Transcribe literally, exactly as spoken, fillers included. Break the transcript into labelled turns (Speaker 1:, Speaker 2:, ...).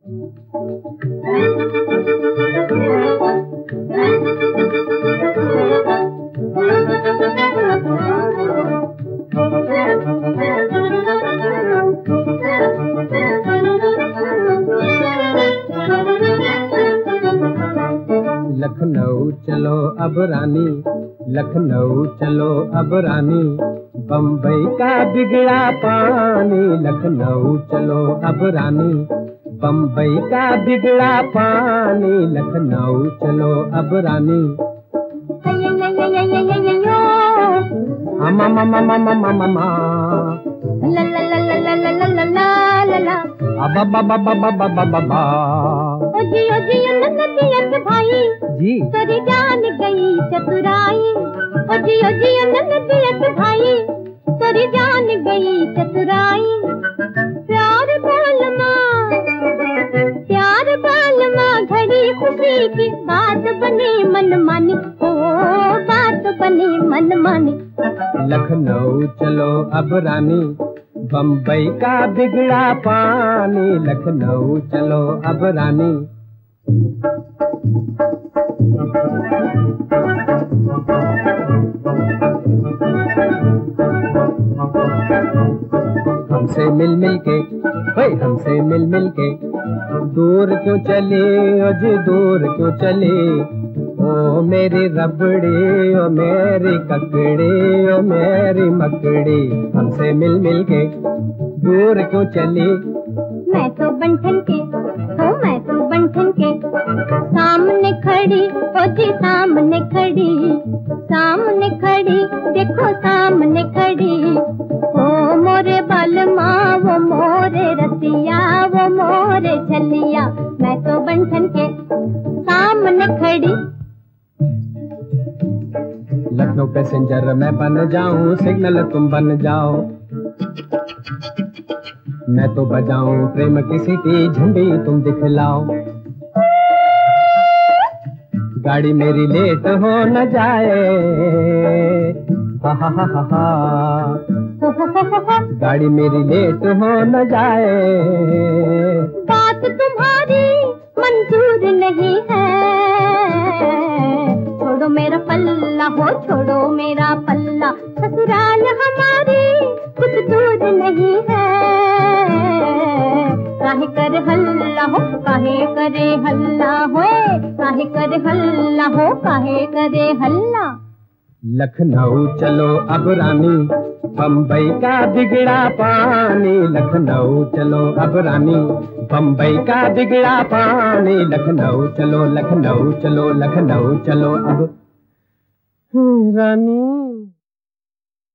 Speaker 1: लखनऊ चलो अब रानी, लखनऊ चलो अब रानी, बम्बई का बिगड़ा पानी। लखनऊ चलो अब रानी, बम्बई का बिगड़ा पानी। लखनऊ चलो अब रानी। अमा मा मा मा मा मा मा मा
Speaker 2: ला ला ला ला ला ला ला ला ला ला
Speaker 1: अबा बा बा बा बा बा बा बा बा।
Speaker 2: ओ जी ओ जी नन्नतिया के भाई
Speaker 1: जी
Speaker 2: तेरी जान गई चतुराई। ओ जी ओ जी नन्नतिया के भाई तेरी जान गई चतुराई। प्यार बालमा प्यार बालमा घड़ी खुशी की बात बनी मन मानी। ओ बात बनी मन मानी।
Speaker 1: लखनऊ चलो अब रानी, बम्बई का बिगड़ा पानी। लखनऊ चलो अब रानी। हमसे मिल मिल के भाई हमसे मिल मिल के दूर क्यों चले, अज दूर क्यों चले। ओ मेरी रबड़ी ओ मेरी ककड़ी ओ मेरी मकड़ी, हमसे मिल मिल के दूर क्यों चली।
Speaker 2: मैं तो बंठन के हो मैं तो बंठन के सामने खड़ी ओ जी सामने खड़ी। सामने खड़ी देखो सामने खड़ी। ओ मोरे बालमा वो मोरे रसिया वो मोरे छलिया। मैं तो बंठन के सामने खड़ी।
Speaker 1: लखनऊ पैसेंजर मैं बन जाऊं, सिग्नल तुम बन जाओ। मैं तो बजाऊं प्रेम की सीटी, झंडी तुम दिखलाओ। गाड़ी मेरी लेट हो न जाए, हा हा हा हा हा। गाड़ी मेरी लेट हो न जाए।
Speaker 2: बात तुम्हारी मंजूर नहीं है। छोड़ो मेरा पल्ला हो छोड़ो मेरा पल्ला। ससुराल हमारी कुछ दूर नहीं है। काहे कर हल्ला हो काहे करे हल्ला हो। काहे करे हल्ला हो काहे करे हल्ला।
Speaker 1: लखनऊ चलो अब रानी, बम्बई का बिगड़ा पानी। लखनऊ चलो अब रानी, बम्बई का बिगड़ा पानी। लखनऊ चलो लखनऊ चलो लखनऊ चलो अब रानी।